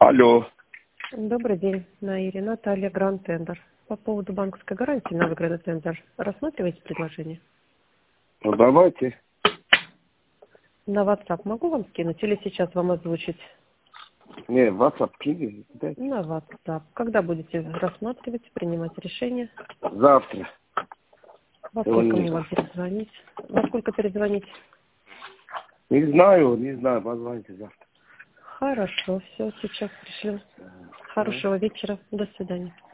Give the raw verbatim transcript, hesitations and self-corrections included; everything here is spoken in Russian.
Алло. Добрый день, Наири. Наталья, Гранд Тендер. По поводу банковской гарантии на выигранный тендер. Рассматриваете предложение? Ну давайте. На WhatsApp могу вам скинуть или сейчас вам озвучить? Не, в WhatsApp кинь. Дайте. На WhatsApp. Когда будете рассматривать, принимать решение? Завтра. Во Сегодня сколько не мне вам знаю. перезвонить? Во сколько перезвонить? Не знаю, не знаю, позвоните завтра. Хорошо, все, сейчас пришлю. Ага. Хорошего вечера. До свидания.